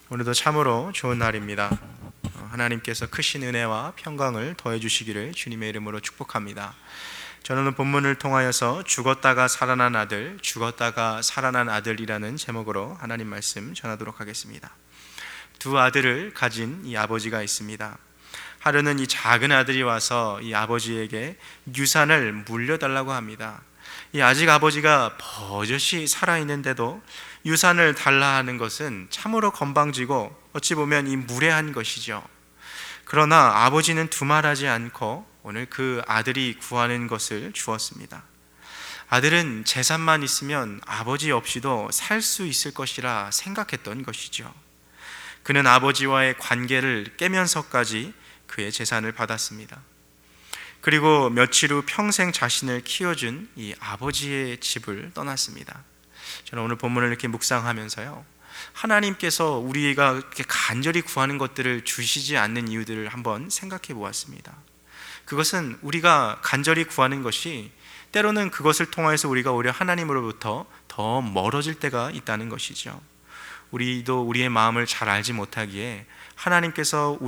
오늘도 참으로 좋은 날입니다. 하나님께서 크신 은혜와 평강을 더해 주시기를 주님의 이름으로 축복합니다. 저는 오늘 본문을 통하여서 죽었다가 살아난 아들, 죽었다가 살아난 아들이라는 제목으로 하나님 말씀 전하도록 하겠습니다. 두 아들을 가진 이 아버지가 있습니다. 하루는 이 작은 아들이 와서 이 아버지에게 유산을 물려달라고 합니다. 이 아직 아버지가 버젓이 살아있는데도 유산을 달라 하는 것은 참으로 건방지고 어찌 보면 이 무례한 것이죠. 그러나 아버지는 두말하지 않고 오늘 그 아들이 구하는 것을 주었습니다. 아들은 재산만 있으면 아버지 없이도 살 수 있을 것이라 생각했던 것이죠. 그는 아버지와의 관계를 깨면서까지 그의 재산을 받았습니다. 그리고 며칠 후 평생 자신을 키워준 이 아버지의 집을 떠났습니다. 저는 오늘 본문을 이렇게 묵상하면서요, 하나님께서 우리가 이렇게 간절히 구하는 것들을 주시지 않는 이유들을 한번 생각해 보았습니다. 그것은 우리가 간절히 구하는 것이 때로는 그것을 통해서 우리가 오히려 하나님으로부터 더 멀어질 때가 있다는 것이죠. 우리도 우리의 마음을 잘 알지 못하기에 하나님께서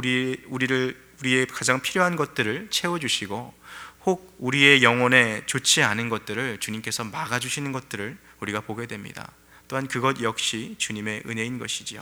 우리의 가장 필요한 것들을 채워주시고 혹 우리의 영혼에 좋지 않은 것들을 주님께서 막아주시는 것들을 우리가 보게 됩니다. 또한 그것 역시 주님의 은혜인 것이지요.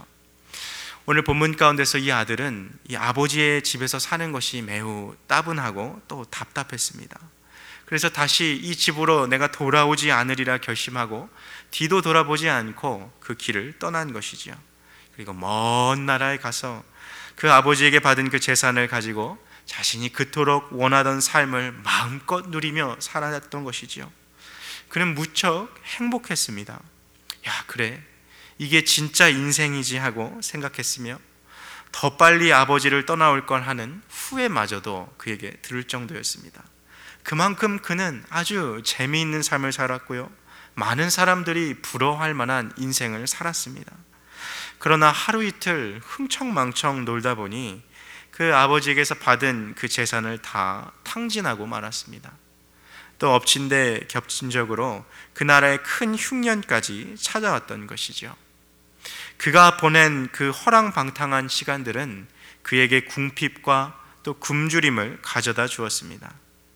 오늘 본문 가운데서 이 아들은 이 아버지의 집에서 사는 것이 매우 따분하고 또 답답했습니다. 그래서 다시 이 집으로 내가 돌아오지 않으리라 결심하고 뒤도 돌아보지 않고 그 길을 떠난 것이지요. 그리고 먼 나라에 가서 그 아버지에게 받은 그 재산을 가지고 자신이 그토록 원하던 삶을 마음껏 누리며 살아났던 것이지요. 그는 무척 행복했습니다. 야, 그래, 이게 진짜 인생이지 하고 생각했으며 더 빨리 아버지를 떠나올 걸 하는 후회마저도 그에게 들을 정도였습니다. 그만큼 그는 아주 재미있는 삶을 살았고요, 많은 사람들이 부러워할 만한 인생을 살았습니다. 그러나 하루 이틀 흥청망청 놀다 보니 그 아버지에게서 받은 그 재산을 다 탕진하고 말았습니다. 또 엎친 데 겹친 적으로 그 나라의 큰 흉년까지 찾아왔던 것이죠. 그가 보낸 그 허랑방탕한 시간들은 그에게 궁핍과 또 굶주림을 가져다 주었습니다.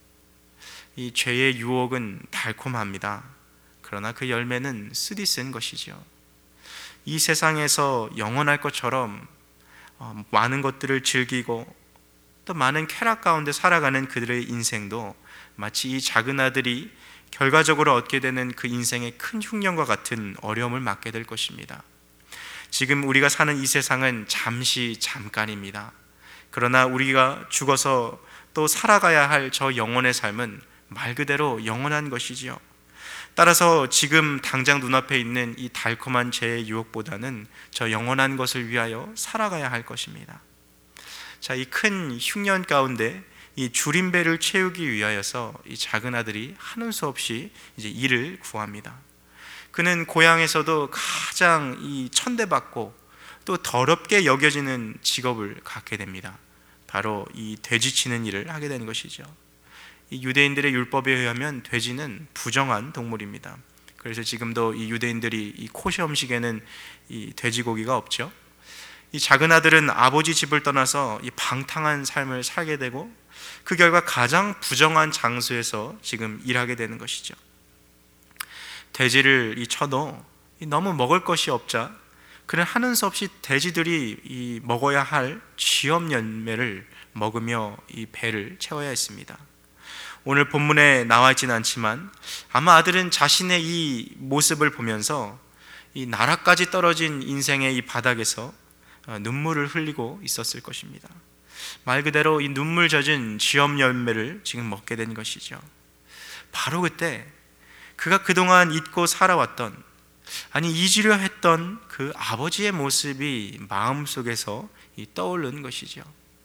이 죄의 유혹은 달콤합니다. 그러나 그 열매는 쓰디쓴 것이죠. 이 세상에서 영원할 것처럼 많은 것들을 즐기고 또 많은 쾌락 가운데 살아가는 그들의 인생도 마치 이 작은 아들이 결과적으로 얻게 되는 그 인생의 큰 흉년과 같은 어려움을 맞게 될 것입니다. 지금 우리가 사는 이 세상은 잠깐입니다. 그러나 우리가 죽어서 또 살아가야 할 저 영혼의 삶은 말 그대로 영원한 것이지요. 따라서 지금 당장 눈앞에 있는 이 달콤한 죄의 유혹보다는 저 영원한 것을 위하여 살아가야 할 것입니다. 자, 이 큰 흉년 가운데 이 줄임배를 채우기 위하여서 이 작은 아들이 하는 수 없이 이제 일을 구합니다. 그는 고향에서도 가장 이 천대받고 또 더럽게 여겨지는 직업을 갖게 됩니다. 바로 이 돼지치는 일을 하게 되는 것이죠. 이 유대인들의 율법에 의하면 돼지는 부정한 동물입니다. 그래서 지금도 이 유대인들이 이 코셔 음식에는 이 돼지고기가 없죠. 이 작은 아들은 아버지 집을 떠나서 이 방탕한 삶을 살게 되고 그 결과 가장 부정한 장소에서 지금 일하게 되는 것이죠. 돼지를 쳐도 너무 먹을 것이 없자 그는 하는 수 없이 돼지들이 이 먹어야 할 쥐염 열매를 먹으며 이 배를 채워야 했습니다. 오늘 본문에 나와 있지는 않지만 아마 아들은 자신의 이 모습을 보면서 이 나라까지 떨어진 인생의 이 바닥에서 눈물을 흘리고 있었을 것입니다. 말 그대로 이 눈물 젖은 쥐염 열매를 지금 먹게 된 것이죠. 바로 그때 그가 그동안 잊고 살아왔던, 아니 잊으려 했던 그 아버지의 모습이 마음속에서 떠오르는 것이죠.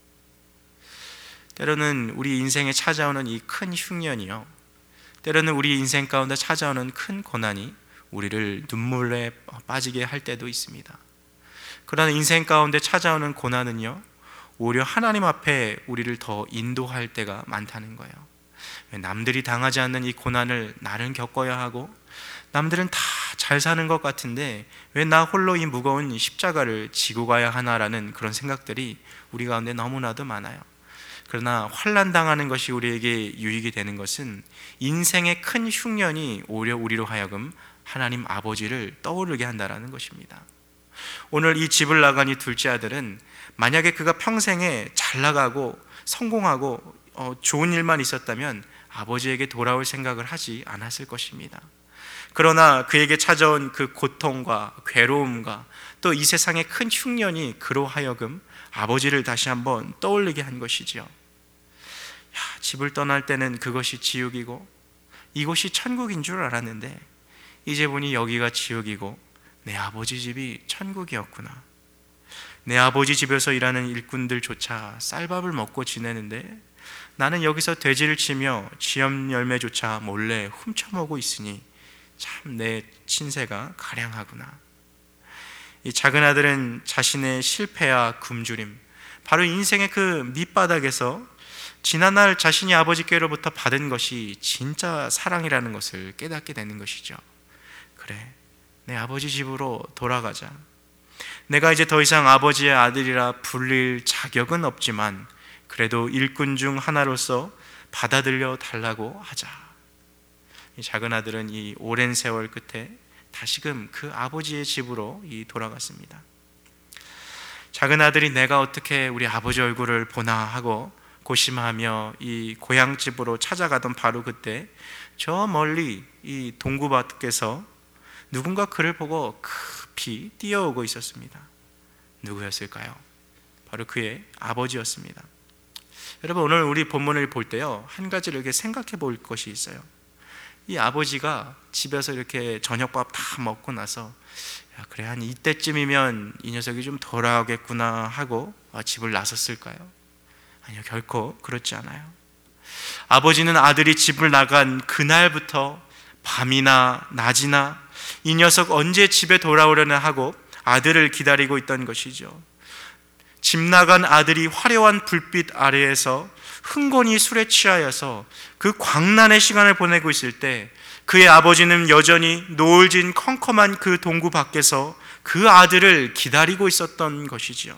때로는 우리 인생에 찾아오는 이 큰 흉년이요, 때로는 우리 인생 가운데 찾아오는 큰 고난이 우리를 눈물에 빠지게 할 때도 있습니다. 그러나 인생 가운데 찾아오는 고난은요, 오히려 하나님 앞에 우리를 더 인도할 때가 많다는 거예요. 왜 남들이 당하지 않는 이 고난을 나는 겪어야 하고, 남들은 다 잘 사는 것 같은데 왜 나 홀로 이 무거운 십자가를 지고 가야 하나라는 그런 생각들이 우리 가운데 너무나도 많아요. 그러나 환난 당하는 것이 우리에게 유익이 되는 것은 인생의 큰 흉년이 오히려 우리로 하여금 하나님 아버지를 떠오르게 한다는 것입니다. 오늘 이 집을 나간 이 둘째 아들은 만약에 그가 평생에 잘 나가고 성공하고 좋은 일만 있었다면 아버지에게 돌아올 생각을 하지 않았을 것입니다. 그러나 그에게 찾아온 그 고통과 괴로움과 또 이 세상의 큰 흉년이 그로 하여금 아버지를 다시 한번 떠올리게 한 것이지요. 집을 떠날 때는 그것이 지옥이고 이곳이 천국인 줄 알았는데 이제 보니 여기가 지옥이고 내 아버지 집이 천국이었구나. 내 아버지 집에서 일하는 일꾼들조차 쌀밥을 먹고 지내는데 나는 여기서 돼지를 치며 지엄 열매조차 몰래 훔쳐먹고 있으니 참 내 신세가 가량하구나. 이 작은 아들은 자신의 실패와 굶주림, 바로 인생의 그 밑바닥에서 지난날 자신이 아버지께로부터 받은 것이 진짜 사랑이라는 것을 깨닫게 되는 것이죠. 그래, 내 아버지 집으로 돌아가자. 내가 이제 더 이상 아버지의 아들이라 불릴 자격은 없지만 그래도 일꾼 중 하나로서 받아들여 달라고 하자. 이 작은 아들은 이 오랜 세월 끝에 다시금 그 아버지의 집으로 돌아갔습니다. 작은 아들이 내가 어떻게 우리 아버지 얼굴을 보나 하고 고심하며 이 고향집으로 찾아가던 바로 그때 저 멀리 이 동구 밖에서 누군가 그를 보고 급히 뛰어오고 있었습니다. 누구였을까요? 바로 그의 아버지였습니다. 여러분, 오늘 우리 본문을 볼 때요, 한 가지를 이렇게 생각해 볼 것이 있어요. 이 아버지가 집에서 이렇게 저녁밥 다 먹고 나서 그래, 한 이때쯤이면 이 녀석이 좀 돌아오겠구나 하고 집을 나섰을까요? 아니요, 결코 그렇지 않아요. 아버지는 아들이 집을 나간 그날부터 밤이나 낮이나 이 녀석 언제 집에 돌아오려나 하고 아들을 기다리고 있던 것이죠. 집 나간 아들이 화려한 불빛 아래에서 흥건히 술에 취하여서 그 광란의 시간을 보내고 있을 때 그의 아버지는 여전히 노을진 컴컴한 그 동구 밖에서 그 아들을 기다리고 있었던 것이지요.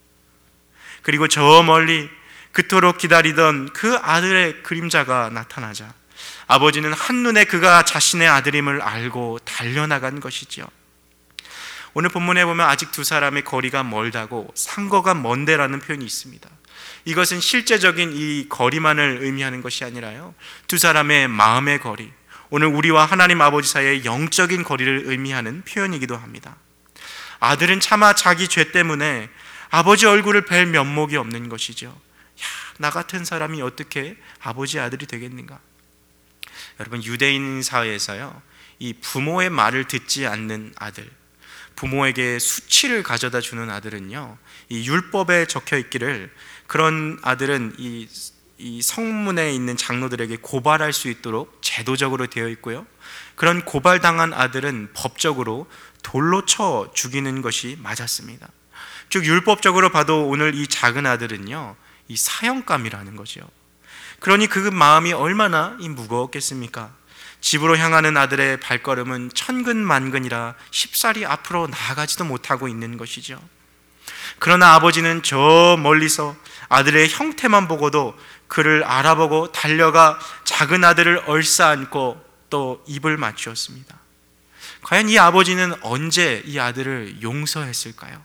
그리고 저 멀리 그토록 기다리던 그 아들의 그림자가 나타나자 아버지는 한눈에 그가 자신의 아들임을 알고 달려나간 것이지요. 오늘 본문에 보면 아직 두 사람의 거리가 멀다고 상거가 먼데라는 표현이 있습니다. 이것은 실제적인 이 거리만을 의미하는 것이 아니라요, 두 사람의 마음의 거리, 오늘 우리와 하나님 아버지 사이의 영적인 거리를 의미하는 표현이기도 합니다. 아들은 차마 자기 죄 때문에 아버지 얼굴을 뵐 면목이 없는 것이죠. 나 같은 사람이 어떻게 아버지의 아들이 되겠는가? 여러분, 유대인 사회에서요, 이 부모의 말을 듣지 않는 아들, 부모에게 수치를 가져다 주는 아들은요, 이 율법에 적혀 있기를 그런 아들은 이 성문에 있는 장로들에게 고발할 수 있도록 제도적으로 되어 있고요, 그런 고발당한 아들은 법적으로 돌로 쳐 죽이는 것이 맞았습니다. 즉 율법적으로 봐도 오늘 이 작은 아들은요, 이 사형감이라는 거죠. 그러니 그 마음이 얼마나 무거웠겠습니까? 집으로 향하는 아들의 발걸음은 천근만근이라 쉽사리 앞으로 나아가지도 못하고 있는 것이죠. 그러나 아버지는 저 멀리서 아들의 형태만 보고도 그를 알아보고 달려가 작은 아들을 얼싸안고 또 입을 맞추었습니다. 과연 이 아버지는 언제 이 아들을 용서했을까요?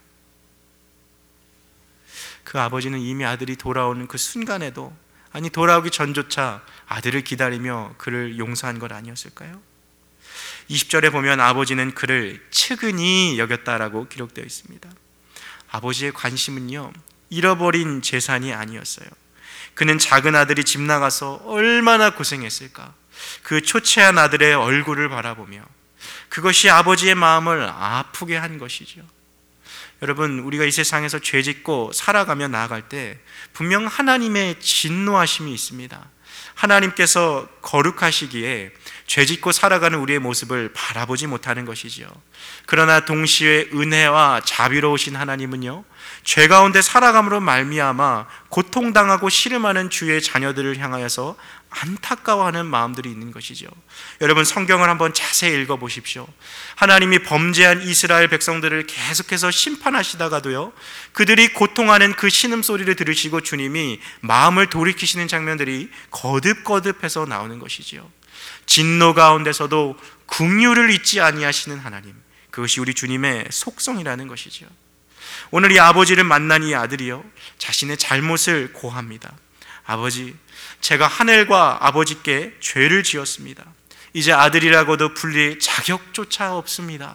그 아버지는 이미 아들이 돌아오는 그 순간에도, 아니 돌아오기 전조차 아들을 기다리며 그를 용서한 것 아니었을까요? 20절에 보면 아버지는 그를 측은히 여겼다라고 기록되어 있습니다. 아버지의 관심은요, 잃어버린 재산이 아니었어요. 그는 작은 아들이 집 나가서 얼마나 고생했을까, 그 초췌한 아들의 얼굴을 바라보며 그것이 아버지의 마음을 아프게 한 것이죠. 여러분, 우리가 이 세상에서 죄짓고 살아가며 나아갈 때 분명 하나님의 진노하심이 있습니다. 하나님께서 거룩하시기에 죄짓고 살아가는 우리의 모습을 바라보지 못하는 것이지요. 그러나 동시에 은혜와 자비로우신 하나님은요, 죄 가운데 살아감으로 말미암아 고통당하고 씨름하는 주의 자녀들을 향하여서 안타까워하는 마음들이 있는 것이죠. 여러분, 성경을 한번 자세히 읽어보십시오. 하나님이 범죄한 이스라엘 백성들을 계속해서 심판하시다가도요, 그들이 고통하는 그 신음소리를 들으시고 주님이 마음을 돌이키시는 장면들이 거듭거듭해서 나오는 것이지요. 진노 가운데서도 긍휼을 잊지 아니하시는 하나님, 그것이 우리 주님의 속성이라는 것이죠. 오늘 이 아버지를 만난 이 아들이요, 자신의 잘못을 고합니다. 아버지, 제가 하늘과 아버지께 죄를 지었습니다. 이제 아들이라고도 불릴 자격조차 없습니다.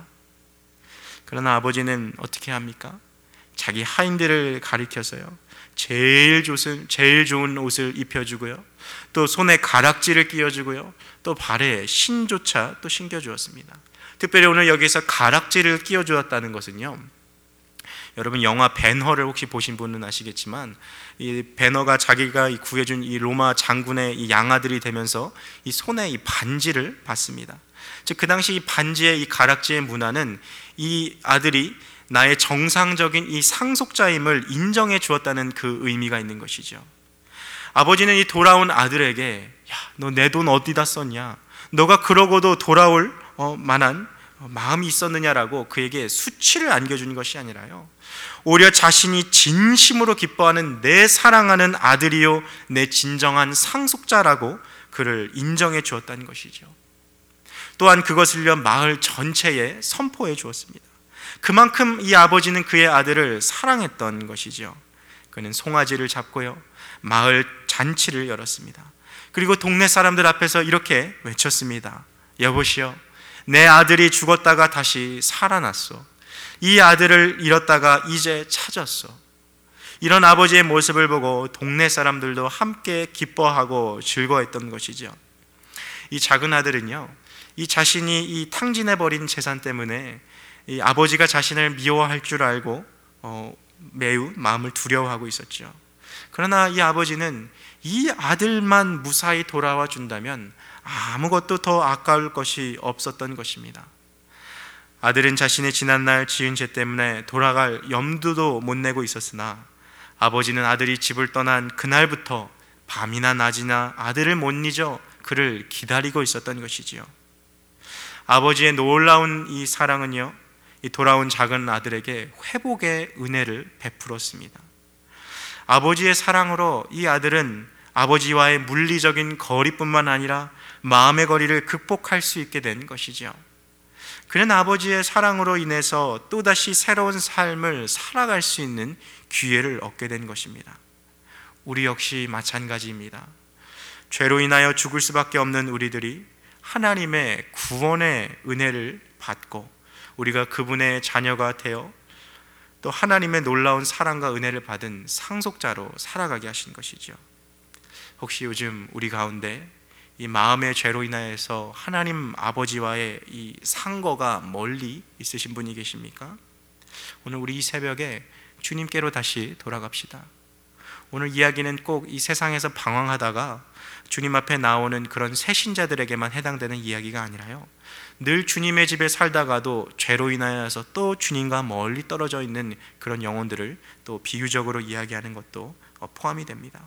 그러나 아버지는 어떻게 합니까? 자기 하인들을 가리켜서요, 제일 좋은 옷을 입혀주고요, 또 손에 가락지를 끼워주고요, 또 발에 신조차 또 신겨주었습니다. 특별히 오늘 여기서 가락지를 끼워주었다는 것은요, 여러분 영화 벤허를 혹시 보신 분은 아시겠지만, 이 벤허가 자기가 구해준 이 로마 장군의 이 양아들이 되면서 이 손에 이 반지를 받습니다. 즉 그 당시 이 반지의 이 가락지의 문화는 이 아들이 나의 정상적인 이 상속자임을 인정해 주었다는 그 의미가 있는 것이죠. 아버지는 이 돌아온 아들에게, 야, 너 내 돈 어디다 썼냐? 너가 그러고도 돌아올 만한 마음이 있었느냐라고 그에게 수치를 안겨준 것이 아니라요, 오히려 자신이 진심으로 기뻐하는 내 사랑하는 아들이요 내 진정한 상속자라고 그를 인정해 주었다는 것이죠. 또한 그것을요 마을 전체에 선포해 주었습니다. 그만큼 이 아버지는 그의 아들을 사랑했던 것이죠. 그는 송아지를 잡고요, 마을 잔치를 열었습니다. 그리고 동네 사람들 앞에서 이렇게 외쳤습니다. 여보시오, 내 아들이 죽었다가 다시 살아났어. 이 아들을 잃었다가 이제 찾았어. 이런 아버지의 모습을 보고 동네 사람들도 함께 기뻐하고 즐거워했던 것이죠. 이 작은 아들은요, 이 자신이 이 탕진해버린 재산 때문에 이 아버지가 자신을 미워할 줄 알고 매우 마음을 두려워하고 있었죠. 그러나 이 아버지는 이 아들만 무사히 돌아와 준다면 아무것도 더 아까울 것이 없었던 것입니다. 아들은 자신의 지난날 지은 죄 때문에 돌아갈 염두도 못 내고 있었으나, 아버지는 아들이 집을 떠난 그날부터 밤이나 낮이나 아들을 못 잊어 그를 기다리고 있었던 것이지요. 아버지의 놀라운 이 사랑은요, 이 돌아온 작은 아들에게 회복의 은혜를 베풀었습니다. 아버지의 사랑으로 이 아들은 아버지와의 물리적인 거리뿐만 아니라 마음의 거리를 극복할 수 있게 된 것이죠. 그는 아버지의 사랑으로 인해서 또다시 새로운 삶을 살아갈 수 있는 기회를 얻게 된 것입니다. 우리 역시 마찬가지입니다. 죄로 인하여 죽을 수밖에 없는 우리들이 하나님의 구원의 은혜를 받고 우리가 그분의 자녀가 되어 또 하나님의 놀라운 사랑과 은혜를 받은 상속자로 살아가게 하신 것이죠. 혹시 요즘 우리 가운데 이 마음의 죄로 인하여서 하나님 아버지와의 이 상거가 멀리 있으신 분이 계십니까? 오늘 우리 이 새벽에 주님께로 다시 돌아갑시다. 오늘 이야기는 꼭 이 세상에서 방황하다가 주님 앞에 나오는 그런 새신자들에게만 해당되는 이야기가 아니라요, 늘 주님의 집에 살다가도 죄로 인하여서 또 주님과 멀리 떨어져 있는 그런 영혼들을 또 비유적으로 이야기하는 것도 포함이 됩니다.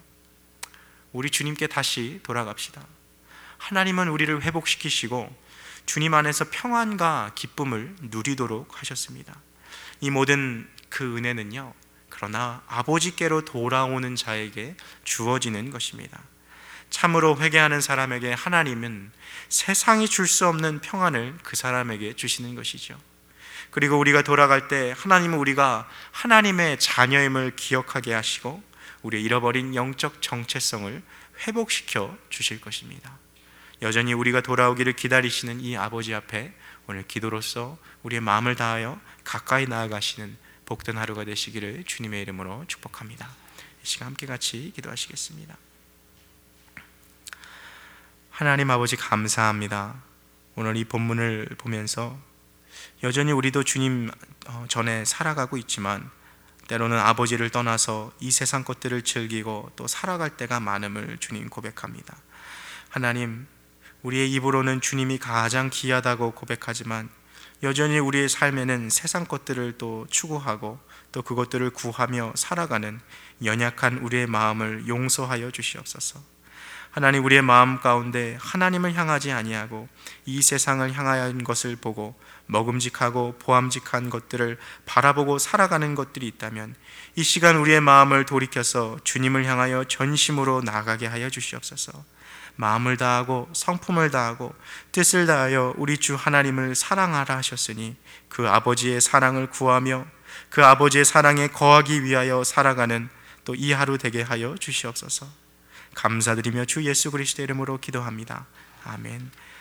우리 주님께 다시 돌아갑시다. 하나님은 우리를 회복시키시고 주님 안에서 평안과 기쁨을 누리도록 하셨습니다. 이 모든 그 은혜는요, 그러나 아버지께로 돌아오는 자에게 주어지는 것입니다. 참으로 회개하는 사람에게 하나님은 세상이 줄 수 없는 평안을 그 사람에게 주시는 것이죠. 그리고 우리가 돌아갈 때 하나님은 우리가 하나님의 자녀임을 기억하게 하시고 우리의 잃어버린 영적 정체성을 회복시켜 주실 것입니다. 여전히 우리가 돌아오기를 기다리시는 이 아버지 앞에 오늘 기도로서 우리의 마음을 다하여 가까이 나아가시는 복된 하루가 되시기를 주님의 이름으로 축복합니다. 이 시간 함께 같이 기도하시겠습니다. 하나님 아버지, 감사합니다. 오늘 이 본문을 보면서 여전히 우리도 주님 전에 살아가고 있지만 때로는 아버지를 떠나서 이 세상 것들을 즐기고 또 살아갈 때가 많음을 주님 고백합니다. 하나님, 우리의 입으로는 주님이 가장 귀하다고 고백하지만 여전히 우리의 삶에는 세상 것들을 또 추구하고 또 그것들을 구하며 살아가는 연약한 우리의 마음을 용서하여 주시옵소서. 하나님, 우리의 마음 가운데 하나님을 향하지 아니하고 이 세상을 향한 것을 보고 먹음직하고 보암직한 것들을 바라보고 살아가는 것들이 있다면 이 시간 우리의 마음을 돌이켜서 주님을 향하여 전심으로 나아가게 하여 주시옵소서. 마음을 다하고 성품을 다하고 뜻을 다하여 우리 주 하나님을 사랑하라 하셨으니 그 아버지의 사랑을 구하며 그 아버지의 사랑에 거하기 위하여 살아가는 또 이 하루 되게 하여 주시옵소서. 감사드리며 주 예수 그리스도의 이름으로 기도합니다. 아멘.